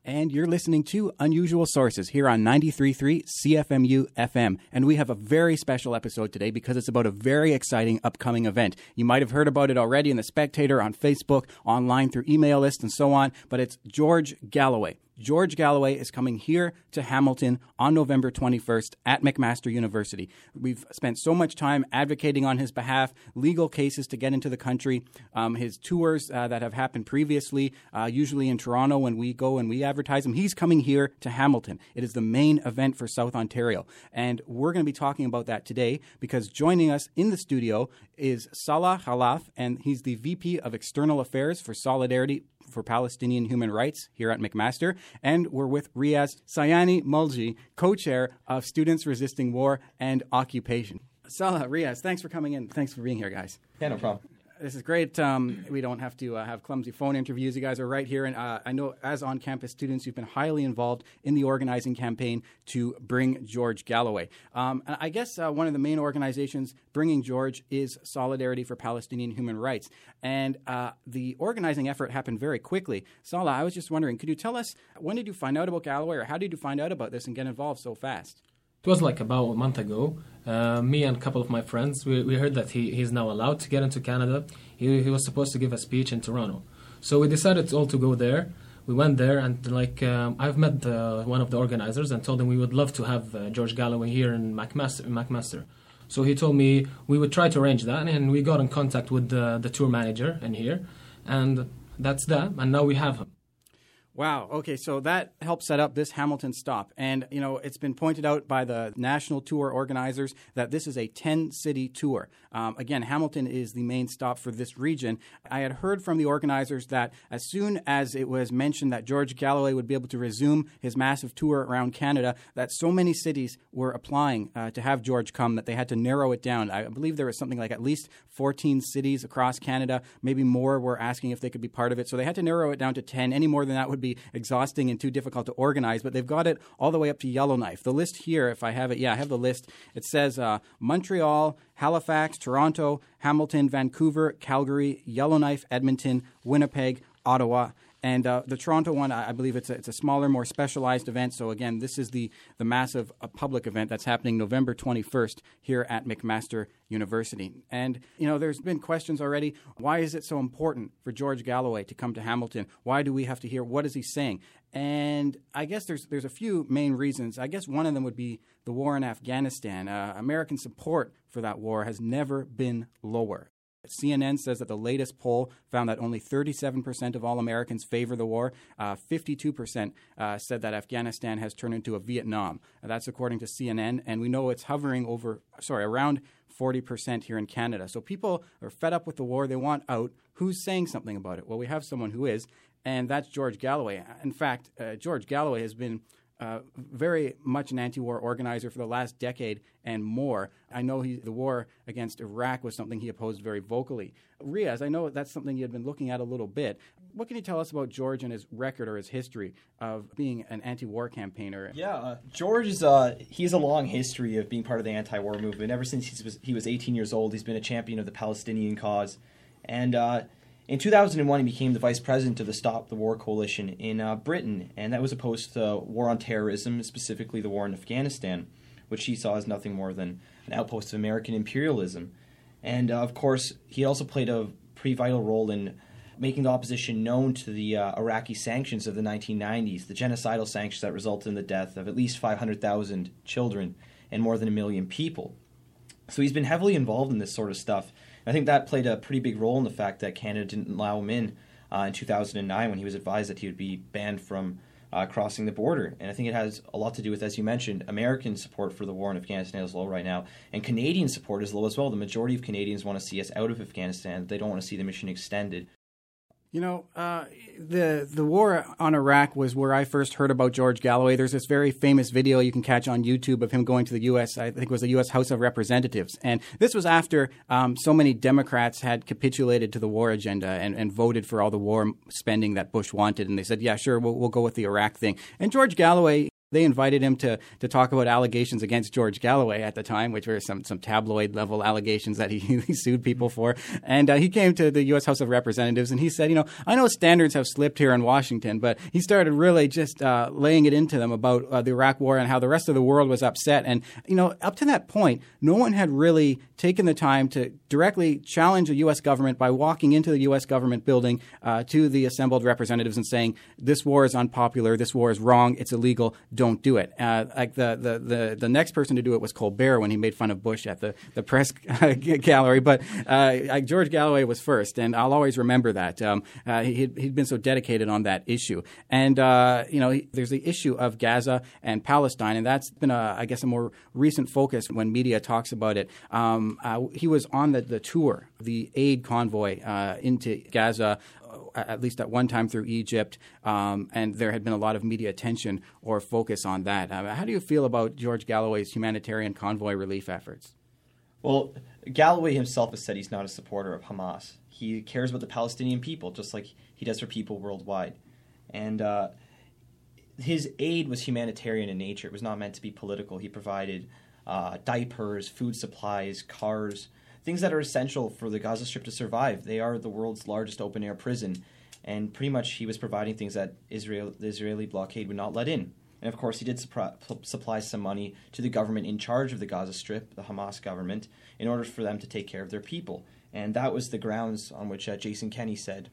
And you're listening to Unusual Sources here on 93.3 CFMU FM. And we have a very special episode today because it's about a very exciting upcoming event. You might have heard about it already in The Spectator, on Facebook, online through email lists and so on, but it's George Galloway. George Galloway is coming here to Hamilton on November 21st at McMaster University. We've spent so much time advocating on his behalf, legal cases to get into the country, his tours that have happened previously, usually in Toronto when we go and we advertise him. He's coming here to Hamilton. It is the main event for South Ontario. And we're going to be talking about that today because joining us in the studio is Salah Khalaf, and he's the VP of External Affairs for Solidarity for Palestinian Human Rights here at McMaster. And we're with Riaz Sayani Mulji, co-chair of Students Resisting War and Occupation. Salah, Riaz, thanks for coming in. Thanks for being here, guys. Yeah, no problem. This is great. We don't have to have clumsy phone interviews. You guys are right here. And I know as on-campus students, you've been highly involved in the organizing campaign to bring George Galloway. And I guess one of the main organizations bringing George is Solidarity for Palestinian Human Rights. And the organizing effort happened very quickly. Salah, I was just wondering, could you tell us, when did you find out about Galloway, or how did you find out about this and get involved so fast? It was like about a month ago. Me and a couple of my friends, we heard that he's now allowed to get into Canada. He was supposed to give a speech in Toronto. So we decided all to go there. We went there and I've met one of the organizers and told him we would love to have George Galloway here in McMaster. So he told me we would try to arrange that, and we got in contact with the tour manager in here. And that's that. And now we have him. Wow. Okay, so that helps set up this Hamilton stop. And, you know, it's been pointed out by the national tour organizers that this is a 10-city tour. Again, Hamilton is the main stop for this region. I had heard from the organizers that as soon as it was mentioned that George Galloway would be able to resume his massive tour around Canada, that so many cities were applying to have George come that they had to narrow it down. I believe there was something like at least 14 cities across Canada. Maybe more were asking if they could be part of it. So they had to narrow it down to 10. Any more than that would be exhausting and too difficult to organize, but they've got it all the way up to Yellowknife. The list here, if I have it, I have the list. It says Montreal, Halifax, Toronto, Hamilton, Vancouver, Calgary, Yellowknife, Edmonton, Winnipeg, Ottawa. And the Toronto one, I believe it's a smaller, more specialized event. So again, this is the massive public event that's happening November 21st here at McMaster University. And, you know, there's been questions already. Why is it so important for George Galloway to come to Hamilton? Why do we have to hear, what is he saying? And I guess there's a few main reasons. I guess one of them would be the war in Afghanistan. American support for that war has never been lower. CNN says that the latest poll found that only 37% of all Americans favor the war. 52% said that Afghanistan has turned into a Vietnam. That's according to CNN, and we know it's hovering around 40% here in Canada. So people are fed up with the war. They want out. Who's saying something about it? Well, we have someone who is, and that's George Galloway. In fact, George Galloway has been very much an anti-war organizer for the last decade and more. I know the war against Iraq was something he opposed very vocally. Riaz, I know that's something you had been looking at a little bit. What can you tell us about George and his record or his history of being an anti-war campaigner? Yeah, George is he has a long history of being part of the anti-war movement. Ever since he was 18 years old, he's been a champion of the Palestinian cause. And in 2001, he became the vice president of the Stop the War Coalition in Britain, and that was opposed to war on terrorism, specifically the war in Afghanistan, which he saw as nothing more than an outpost of American imperialism. And, of course, he also played a pretty vital role in making the opposition known to the Iraqi sanctions of the 1990s, the genocidal sanctions that resulted in the death of at least 500,000 children and more than 1 million people. So he's been heavily involved in this sort of stuff. I think that played a pretty big role in the fact that Canada didn't allow him in 2009 when he was advised that he would be banned from crossing the border. And I think it has a lot to do with, as you mentioned, American support for the war in Afghanistan is low right now, and Canadian support is low as well. The majority of Canadians want to see us out of Afghanistan. They don't want to see the mission extended. You know, the war on Iraq was where I first heard about George Galloway. There's this very famous video you can catch on YouTube of him going to the U.S., I think it was the U.S. House of Representatives. And this was after so many Democrats had capitulated to the war agenda and voted for all the war spending that Bush wanted. And they said, yeah, sure, we'll go with the Iraq thing. And George Galloway, They invited him to talk about allegations against George Galloway at the time, which were some tabloid-level allegations that he sued people for. And he came to the U.S. House of Representatives, and he said, I know standards have slipped here in Washington, but he started really just laying it into them about the Iraq War and how the rest of the world was upset. And, up to that point, no one had really taken the time to directly challenge the U.S. government by walking into the U.S. government building to the assembled representatives and saying, this war is unpopular, this war is wrong, it's illegal, don't do it. Like the next person to do it was Colbert when he made fun of Bush at the press gallery. But George Galloway was first, and I'll always remember that. He'd been so dedicated on that issue. And, there's the issue of Gaza and Palestine, and that's been, I guess, a more recent focus when media talks about it. He was on the tour, the aid convoy into Gaza, at least at one time through Egypt, and there had been a lot of media attention or focus on that. How do you feel about George Galloway's humanitarian convoy relief efforts? Well, Galloway himself has said he's not a supporter of Hamas. He cares about the Palestinian people, just like he does for people worldwide. And his aid was humanitarian in nature. It was not meant to be political. He provided diapers, food supplies, cars, things that are essential for the Gaza Strip to survive. They are the world's largest open-air prison, and pretty much he was providing things that the Israeli blockade would not let in. And of course, he did supply some money to the government in charge of the Gaza Strip, the Hamas government, in order for them to take care of their people. And that was the grounds on which Jason Kenney said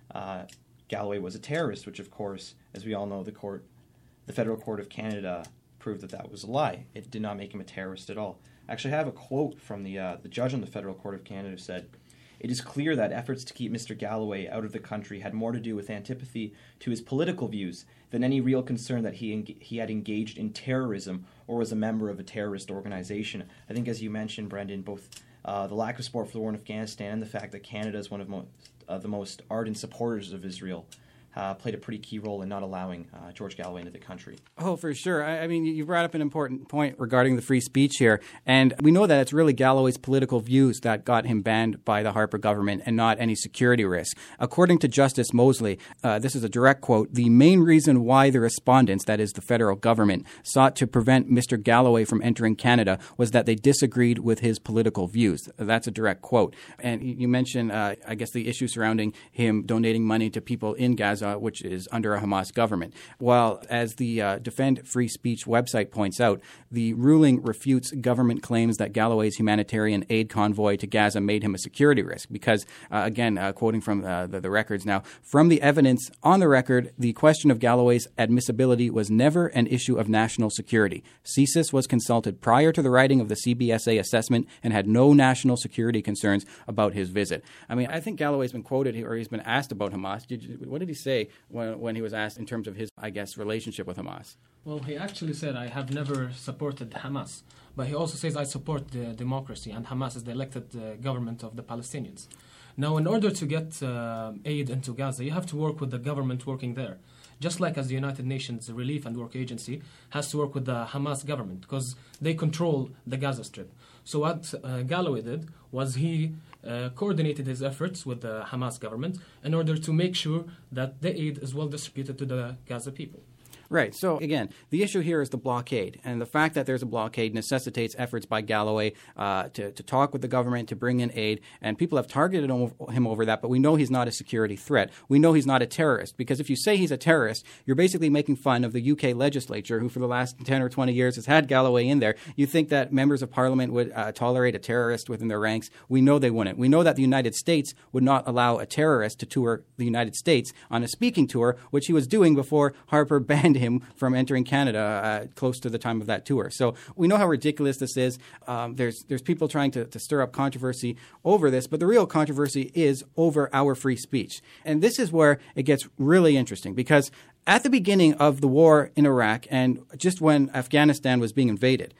Galloway was a terrorist, which of course, as we all know, the Federal Court of Canada proved that was a lie. It did not make him a terrorist at all. Actually, I have a quote from the judge on the Federal Court of Canada who said, "It is clear that efforts to keep Mr. Galloway out of the country had more to do with antipathy to his political views than any real concern that he had engaged in terrorism or was a member of a terrorist organization." I think, as you mentioned, Brendan, both the lack of support for the war in Afghanistan and the fact that Canada is one of the most ardent supporters of Israel played a pretty key role in not allowing George Galloway into the country. Oh, for sure. I mean, you brought up an important point regarding the free speech here. And we know that it's really Galloway's political views that got him banned by the Harper government and not any security risk. According to Justice Mosley, this is a direct quote, "The main reason why the respondents, that is the federal government, sought to prevent Mr. Galloway from entering Canada was that they disagreed with his political views." That's a direct quote. And you mentioned, I guess, the issue surrounding him donating money to people in Gaza, which is under a Hamas government. Well, as the Defend Free Speech website points out, the ruling refutes government claims that Galloway's humanitarian aid convoy to Gaza made him a security risk because, again, quoting from the records now, "From the evidence on the record, the question of Galloway's admissibility was never an issue of national security. CSIS was consulted prior to the writing of the CBSA assessment and had no national security concerns about his visit." I mean, I think Galloway's been quoted or he's been asked about Hamas. What did he say when he was asked in terms of his, I guess, relationship with Hamas? Well, he actually said, "I have never supported Hamas." But he also says, "I support the democracy, and Hamas is the elected government of the Palestinians." Now, in order to get aid into Gaza, you have to work with the government working there. Just like as the United Nations Relief and Work Agency has to work with the Hamas government because they control the Gaza Strip. So what Galloway did was he coordinated his efforts with the Hamas government in order to make sure that the aid is well distributed to the Gaza people. Right. So, again, the issue here is the blockade. And the fact that there's a blockade necessitates efforts by Galloway to talk with the government, to bring in aid. And people have targeted him over that, but we know he's not a security threat. We know he's not a terrorist. Because if you say he's a terrorist, you're basically making fun of the UK legislature, who for the last 10 or 20 years has had Galloway in there. You think that members of parliament would tolerate a terrorist within their ranks? We know they wouldn't. We know that the United States would not allow a terrorist to tour the United States on a speaking tour, which he was doing before Harper banned him from entering Canada close to the time of that tour. So we know how ridiculous this is. There's people trying to stir up controversy over this, but the real controversy is over our free speech. And this is where it gets really interesting because at the beginning of the war in Iraq and just when Afghanistan was being invaded,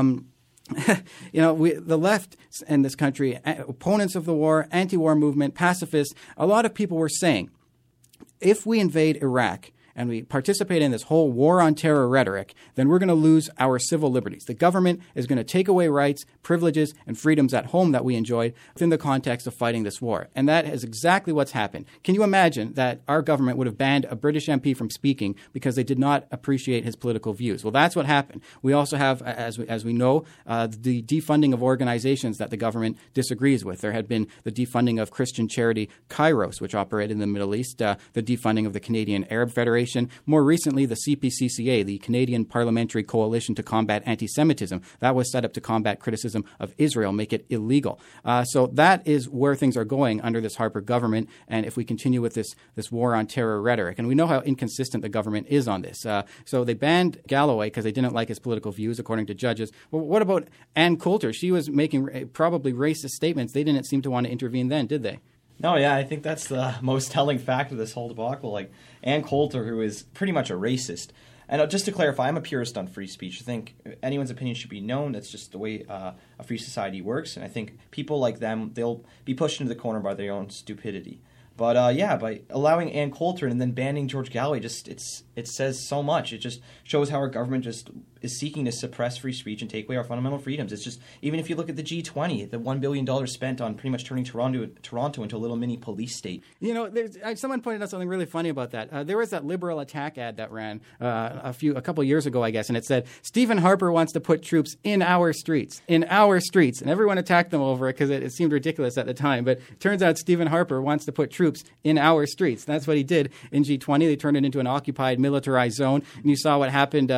the left in this country, opponents of the war, anti-war movement, pacifists, a lot of people were saying, if we invade Iraq and we participate in this whole war on terror rhetoric, then we're going to lose our civil liberties. The government is going to take away rights, privileges, and freedoms at home that we enjoyed within the context of fighting this war. And that is exactly what's happened. Can you imagine that our government would have banned a British MP from speaking because they did not appreciate his political views? Well, that's what happened. We also have, as we know, the defunding of organizations that the government disagrees with. There had been the defunding of Christian charity Kairos, which operated in the Middle East, the defunding of the Canadian Arab Federation. More recently, the CPCCA, the Canadian Parliamentary Coalition to Combat Anti-Semitism. That was set up to combat criticism of Israel, make it illegal. So that is where things are going under this Harper government, and if we continue with this war on terror rhetoric. And we know how inconsistent the government is on this. So they banned Galloway because they didn't like his political views, according to judges. Well, what about Ann Coulter? She was making probably racist statements. They didn't seem to want to intervene then, did they? No, yeah, I think that's the most telling fact of this whole debacle. Like Ann Coulter, who is pretty much a racist. And just to clarify, I'm a purist on free speech. I think anyone's opinion should be known. That's just the way a free society works. And I think people like them, they'll be pushed into the corner by their own stupidity. But by allowing Ann Coulter and then banning George Galloway, it says so much. It just shows how our government just is seeking to suppress free speech and take away our fundamental freedoms. It's just, even if you look at the G20, the $1 billion spent on pretty much turning Toronto into a little mini police state. You know, someone pointed out something really funny about that. There was that Liberal Attack ad that ran a couple years ago, I guess, and it said, Stephen Harper wants to put troops in our streets, and everyone attacked them over it because it seemed ridiculous at the time. But it turns out Stephen Harper wants to put troops in our streets. That's what he did in G20. They turned it into an occupied, militarized zone, and you saw what happened.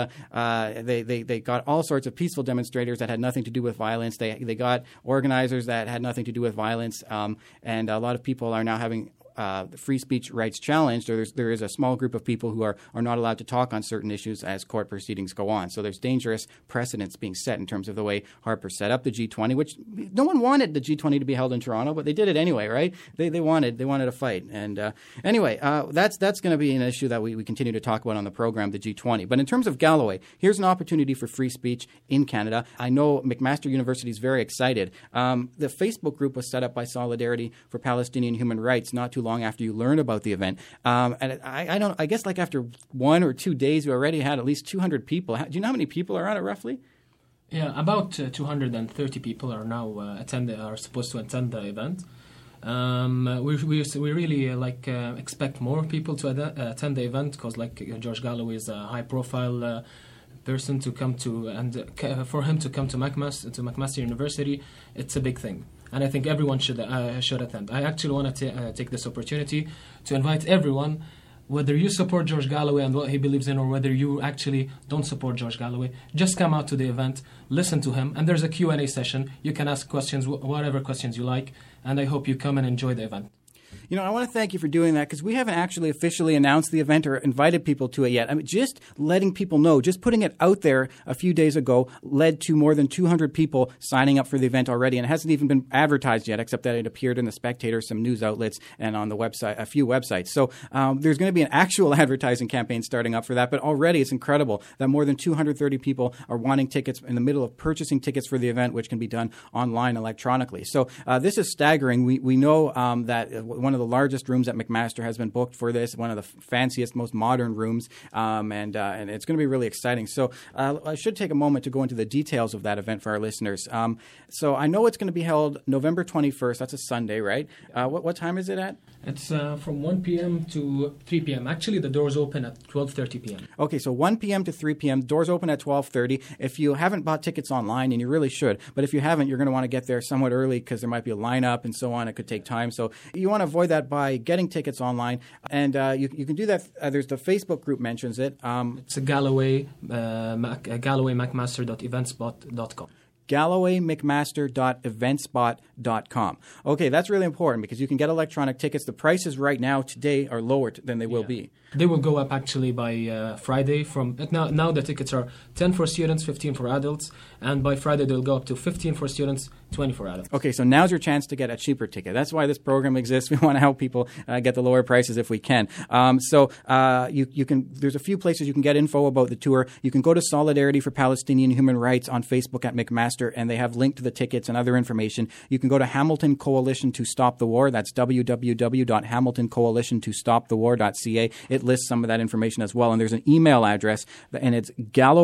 They got all sorts of peaceful demonstrators that had nothing to do with violence. They got organizers that had nothing to do with violence, and a lot of people are now having the free speech rights challenged, or there is a small group of people who are not allowed to talk on certain issues as court proceedings go on. So there's dangerous precedents being set in terms of the way Harper set up the G20, which no one wanted the G20 to be held in Toronto, but they did it anyway, right? They wanted a fight. And anyway, that's going to be an issue that we continue to talk about on the program, the G20. But in terms of Galloway, here's an opportunity for free speech in Canada. I know McMaster University is very excited. The Facebook group was set up by Solidarity for Palestinian Human Rights not too long after you learn about the event. And I guess like after 1 or 2 days, we already had at least 200 people. Do you know how many people are on it roughly? Yeah, about 230 people are now are supposed to attend the event. We really expect more people to attend the event because George Galloway is a high-profile person to come to, and for him to come to McMaster University, it's a big thing. And I think everyone should attend. I actually want to take this opportunity to invite everyone, whether you support George Galloway and what he believes in, or whether you actually don't support George Galloway, just come out to the event, listen to him, and there's a Q&A session. You can ask questions, whatever questions you like, and I hope you come and enjoy the event. You know, I want to thank you for doing that because we haven't actually officially announced the event or invited people to it yet. I mean, just letting people know, just putting it out there a few days ago led to more than 200 people signing up for the event already, and it hasn't even been advertised yet, except that it appeared in The Spectator, some news outlets, and on the website, a few websites. So there's going to be an actual advertising campaign starting up for that, but already it's incredible that more than 230 people are wanting tickets in the middle of purchasing tickets for the event, which can be done online electronically. So this is staggering. We know that one of the largest rooms at McMaster has been booked for this, one of the fanciest, most modern rooms, and it's going to be really exciting. So I should take a moment to go into the details of that event for our listeners. So I know it's going to be held November 21st. That's a Sunday, right? What time is it at? It's from 1 p.m. to 3 p.m. Actually, the doors open at 12:30 p.m. Okay, so 1 p.m. to 3 p.m. Doors open at 12:30. If you haven't bought tickets online, and you really should, but if you haven't, you're going to want to get there somewhat early because there might be a lineup and so on. It could take time. So you want to avoid that by getting tickets online. And you can do that. There's the Facebook group mentions it. It's a Galloway McMaster.eventspot.com. GallowayMcMaster.eventspot.com. Okay, that's really important because you can get electronic tickets. The prices right now today are lower than they will be. They will go up actually by Friday. Now the tickets are 10 for students, 15 for adults, and by Friday they'll go up to 15 for students, 20 for adults. Okay, so now's your chance to get a cheaper ticket. That's why this program exists. We want to help people get the lower prices if we can. So you can. There's a few places you can get info about the tour. You can go to Solidarity for Palestinian Human Rights on Facebook at McMaster register, and they have linked to the tickets and other information. You can go to Hamilton Coalition to Stop the War. That's www.hamiltoncoalitiontostopthewar.ca. It lists some of that information as well. And there's an email address, and it's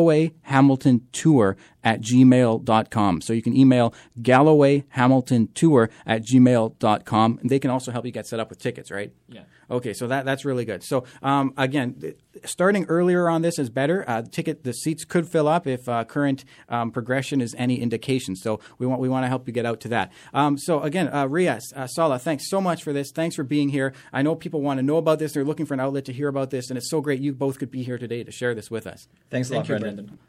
GallowayHamiltonTour@gmail.com. So you can email GallowayHamiltonTour@gmail.com. And they can also help you get set up with tickets, right? Yeah. Okay, so that's really good. So again, starting earlier on this is better. The seats could fill up if current progression is any indication. So we want to help you get out to that. So again, Riaz, Salah, thanks so much for this. Thanks for being here. I know people want to know about this. They're looking for an outlet to hear about this, and it's so great you both could be here today to share this with us. Thanks a lot, Thank you, Brendan. Brendan.